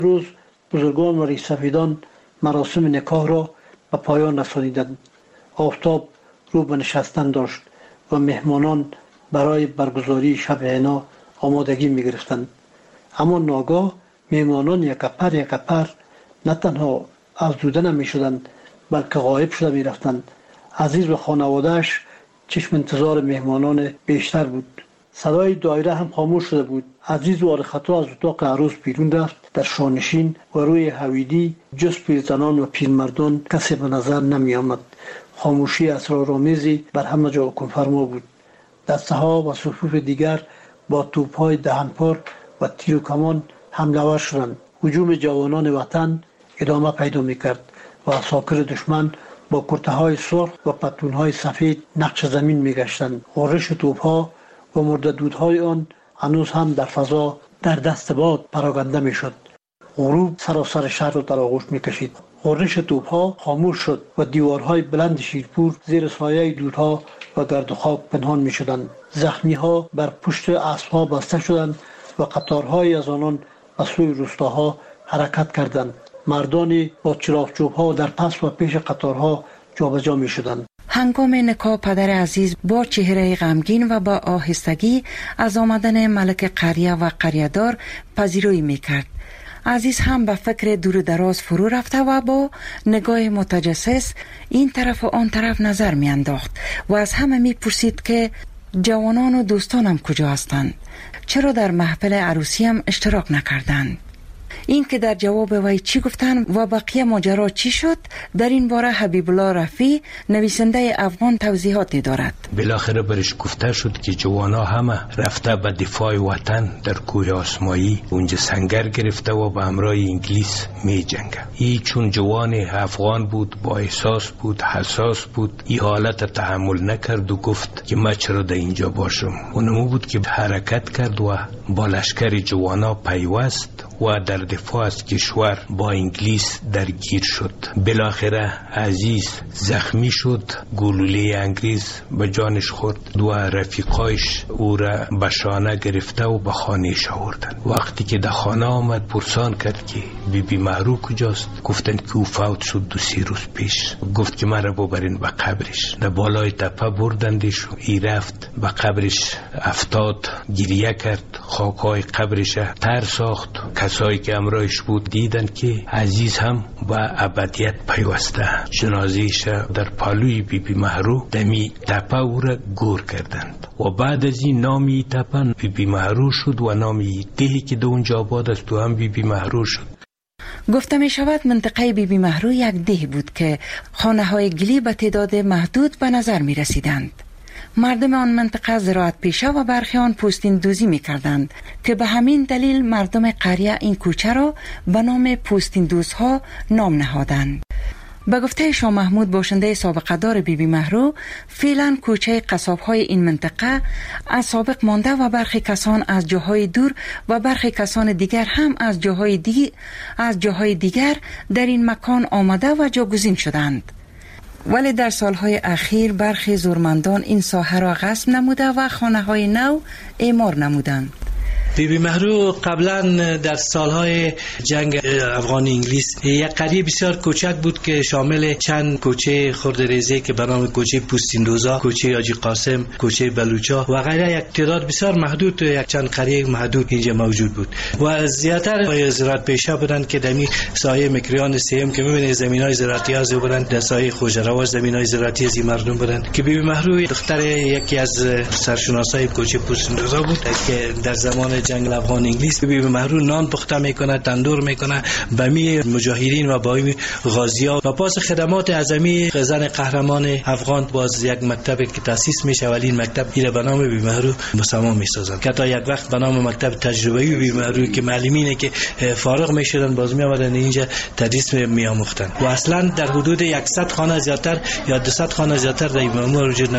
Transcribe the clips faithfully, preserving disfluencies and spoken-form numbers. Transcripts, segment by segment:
روز بزرگان و ریشسفیدان مراسم نکاح را به پایان رسانیدند. آفتاب رو به نشستن داشت و مهمانان برای برگزاری شب عنا آمادگی می گرفتند. اما ناگاه مهمانان یک پر یک پر نه تنها افزوده نمی شدند بلکه غایب شده می رفتند. عزیز و خانوادهش چشم انتظار مهمانان بیشتر بود. صدای دایره هم خاموش شده بود. عزیز وار خطا از اتاق عروس بیرون رفت. در شانشین و روی حویلی جز پیرزنان و پیرمردان کسی به نظر نمی آمد. خاموشی اسرارآمیزی بر همه جا حکم فرما بود. دسته ها و صفوف دیگر با توپ‌های دهنپار و تیر و کمان حمله ور شدند. هجوم جوانان وطن ادامه پیدا می‌کرد و عساکر دشمن با کرته‌های سرخ و پتلون‌های سفید نقش زمین می‌گشتند. غرش توپ‌ها و مرددودهای آن هنوز هم در فضا در دست باد پراکنده می‌شد. غروب سراسر شهر را در آغوش می‌کشید. غرش توپ‌ها خاموش شد و دیوارهای بلند شیرپور زیر سایه دودها و گرد و خاک پنهان می‌شدند. زخمی‌ها بر پشت اسب‌ها بسته شدند و قطارهای از آنان به سوی روستاها حرکت کردند. مردانی با چراغچوب‌ها در پس و پیش قطارها جابجا می‌شدند. هنگام نکاح پدر عزیز با چهره غمگین و با آهستگی از آمدن ملک قریه و قریه‌دار پذیرایی می‌کرد. عزیز هم به فکر دور دراز فرو رفته و با نگاه متجسس این طرف و آن طرف نظر می انداخت و از همه می پرسید که جوانان و دوستانم کجا هستند؟ چرا در محفل عروسی هم اشتراک نکردند؟ این که در جواب وی چی گفتن و بقیه ماجرا چی شد، در این باره حبیب الله رفیع نویسنده افغان توضیحاتی دارد. بالاخره برش گفته شد که جوانا همه رفته به دفاع وطن در کوه آسمایی اونجا سنگر گرفته و به همراه انگلیس می جنگه. ای چون جوان افغان بود، با احساس بود، حساس بود، ای حالت تحمل نکرد و گفت که من چرا در اینجا باشم. اونمو بود که حرکت کرد و با لشکر جوانا پیوست و در دفاع از کشور با انگلیس درگیر شد. بالاخره عزیز زخمی شد، گلوله انگریز به جانش خورد. دو رفیقایش او را به شانه گرفته و به خانهش آوردن. وقتی که در خانه آمد پرسان کرد که بی بی مهرو کجاست؟ گفتن که او فوت شد دو سی روز پیش. گفت که من را ببرین به قبرش. در بالای تپه بردندش و ای رفت به قبرش افتاد، گریه کرد، خاکای قبرش تر ساخت. کسایی که امرایش بود دیدن که عزیز هم با ابدیت پیوسته. جنازه‌اش در پالوی بی بی مهرو دمی تپه او را گور کردند و بعد از این نامی تپه بی بی مهرو شد و نامی دهی که در اونجا آباد است تو هم بی بی مهرو شد. گفته می شود منطقه بی بی مهرو یک ده بود که خانه های گلی به تعداد محدود به نظر می رسیدند. مردم آن منطقه زراعت پیشه و برخی آن پوستین دوزی می کردند که به همین دلیل مردم قریه این کوچه را به نام پوستین دوزها نام نهادند. به گفته شاه محمود باشنده سابقه دار بی بی مهرو، فعلا کوچه قصاب‌های این منطقه از سابق مانده و برخی کسان از جاهای دور و برخی کسان دیگر هم از جاهای دیگر از جاهای دیگر در این مکان آمده و جاگزین شدند. ولی در سالهای اخیر برخی زورمندان این ساحه را غصب نموده و خانه‌های نو اعمار نمودند. بی بی مهرو قبلا در سالهای جنگ افغان انگلیس یک قریه بسیار کوچک بود که شامل چند کوچه خردریزی که به نام کوچه پوستیندوزا، کوچه حاجی قاسم، کوچه بلوچا و غیره یک تعداد بسیار محدود یک چند قریه محدود اینجا موجود بود و زیاتر زراعت پیشه بودند که در سایه مکریان سیم که می‌بینید زمینای زراعتی از بودند، در سایه خوجروا زمینای زراعتی از مردم بودند که بی بی مهرو دختر یکی از سرشناسای کوچه پوستیندوزا بود که در زمان جنگ افغان انگلیس بی بی مهرو نان پخته میکنه، تندور میکنه به می مجاهدین و با می غازی‌ها و پاس خدمات اعظمی زن قهرمان افغان باز یک مکتب که تاسیس میشه ولی این مکتب ایره به نام بی بی مهرو مسما میسازن که تا یک وقت به نام مکتب تجربه‌ای بی بی مهرو که معلمینه که فارغ میشدن باز می آمدن اینجا تدریس می آموختن و اصلا در حدود صد خانه زیاتر یا دویست خانه زیاتر در این موجود نبود.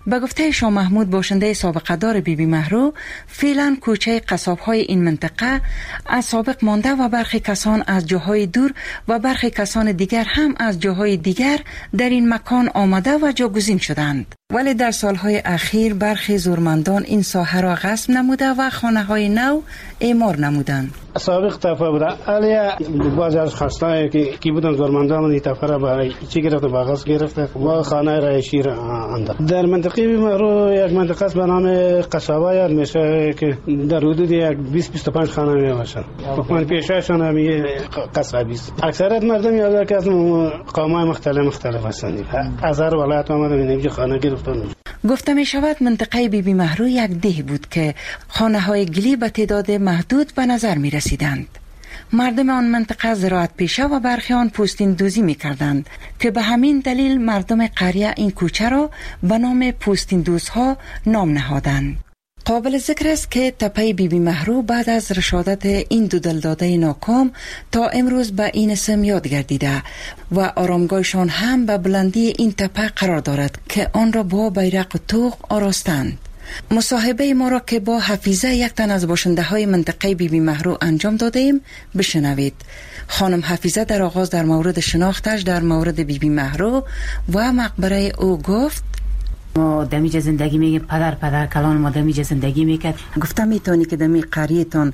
به گفته شاه محمود باشنده سابقه دار بی بی مهرو، فعلا کوچه قصاب های این منطقه از سابق مانده و برخی کسان از جاهای دور و برخی کسان دیگر هم از جاهای دیگر در این مکان آمده و جاگزین شدند. ولی در سالهای اخیر برخی زورمندان این ساحه را غصب نموده و خانه های نو اعمار نمودند. سابق طرفه بوده، علی بعضی از خواستایی که کی بودن زورمندان این طرفه را برای چی گرفته، با غصب گرفته و خانه رایشی را انداخت. در منطقه بی مهرو یک منطقه است به نام قصابه یاد میشه که در حدود یک بیست بیست و پنج خانه می باشند. من پیشایشان هم قصابی است. اکثریت مردم یاد که از قوم‌های مختلف مختلف هستند. از هر ولایت آمدن اینجا خانه گرفتن. گفته می شود منطقه بی بی مهرو یک ده بود که خانه های گلی به تعداد محدود به نظر می رسیدند. مردم آن منطقه زراعت پیشه و برخی آن پوستین دوزی می کردند که به همین دلیل مردم قریه این کوچه را به نام پوستین دوزها نام نهادند. قابل ذکر است که تپه بی بی مهرو بعد از رشادت این دو دلداده ناکام تا امروز به این اسم یاد گردیده و آرامگاهشان هم به بلندی این تپه قرار دارد که آن را با بیرق و طوق آراستند. مصاحبه ما را که با حفیظه یک تن از باشنده های منطقه بی بی مهرو انجام داده ایم بشنوید. خانم حفیظه در آغاز در مورد شناختش در مورد بی بی مهرو و مقبره او گفت: ما دمیج زندگی میگیم، پدر پدر کلان ما دمیج زندگی میکرد. گفتم میتونی که دمی قریتون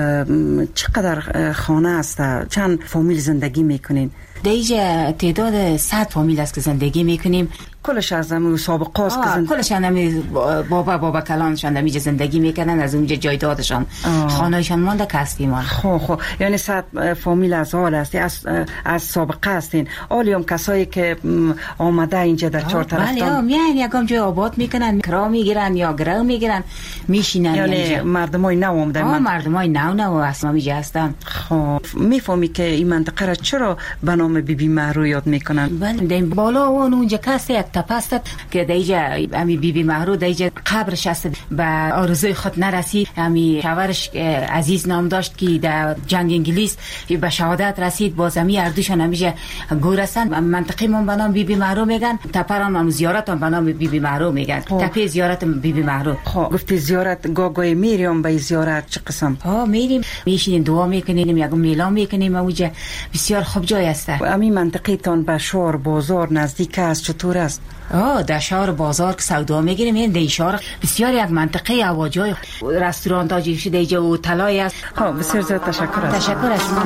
چقدر خانه است، چند فامیل زندگی میکنین؟ دیجا تعداد صد فامیل است که زندگی میکنیم. کلش از همون سابقه است که زندگی کلش هم بابا بابا کلانشان دمیج زندگی میکنن، از اونجا جایدادشان خانهشان مانده کستی ما. خو خو یعنی صد فامیل از حال است، از از سابقه هستین. آلیام کسایی که آمده اینجا در چهار طرف بله میان یکم جای آباد میکنن، کرا میگیرن یا گرو میگیرن میشینن. یعنی مردمای نو اومدن. آه مردمای نو نو اصلا میجا هستن. خب میفهمی که این منطقه را چرا به نام بی بی مهرو یاد میکنن؟ بله بالا اون اونجا کسی یک تپه است که دیجا امی بی بی مهرو دیجا قبرش است، به آرزوی خود نرسید. امی شوهرش عزیز نام داشت که در جنگ انگلیس به شهادت رسید، باز امی اردوشان همیشه گورستن. منطقه من به نام بی بی مهرو میگن، تپه را هم زیارت هم به نام بی بی مهرو میگن. تپه زیارت بی بی مهرو. خب گفتی زیارت گاگای میریم به زیارت چه قسم؟ ها میریم میشینیم دعا میکنیم، یک میلان میکنیم. اونجا بسیار خوب جای است. امی منطقه تان به شهر بازار نزدیک است، چطور است؟ آه در شهر بازار که سودا میگیریم. این دی شهر بسیار یک منطقه هواجای رستوران ها جیش دیجا و طلای است. ها بسیار زیاد تشکر است. تشکر از شما.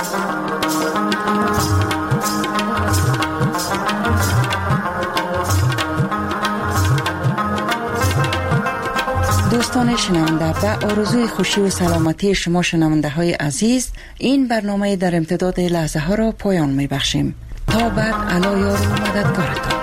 دوستان شنونده، به آرزوی خوشی و سلامتی شما شنونده های عزیز این برنامه در امتداد لحظه ها را پایان می بخشیم. تا بعد علا یار و مددگارتان.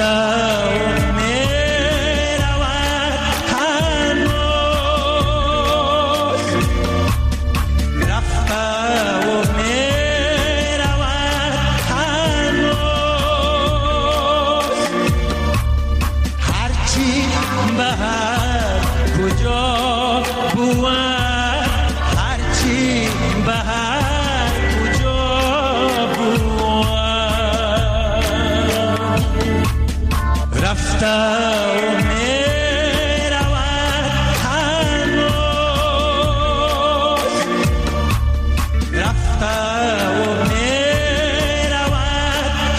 رفته و میرود هنوز، رفته و میرود هنوز، هرچی به هر کجا بود، هرچی به هر کجا بود، رفته و میرود هنوز، رفته و میرود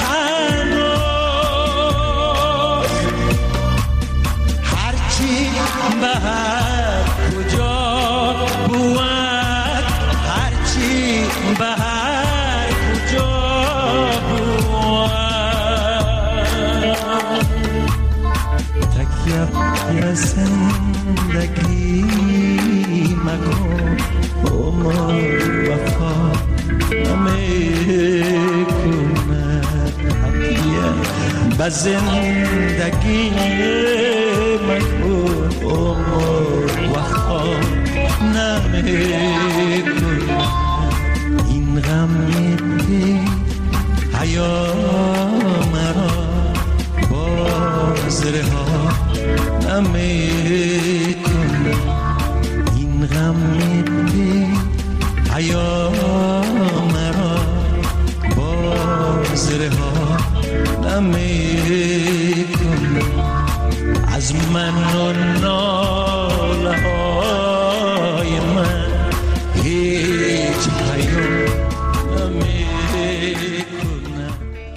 هنوز، هرچی به هر کجا بود، هرچی به هر کجا بود، تکیه یا زندگی مکن، عمر وفا نمیکند، تکیه به زندگی مکن، عمر وفا نمیکند، این غم دل حیا مرا باز رها نمیکند، این غم دل حیا مرا باز رها نمیکند، از من و